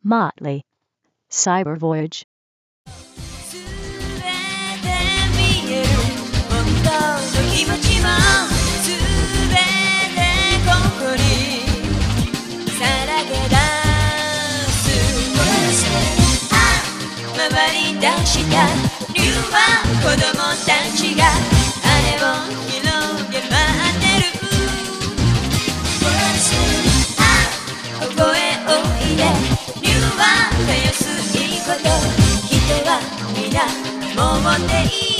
Motley Cyber Voyage 全て見える本当の気持ちも全てここにさらけ出す回り出したニューは子供たちが羽を広げ待ってるここへおいでニューはたやすいこと人は皆持っていい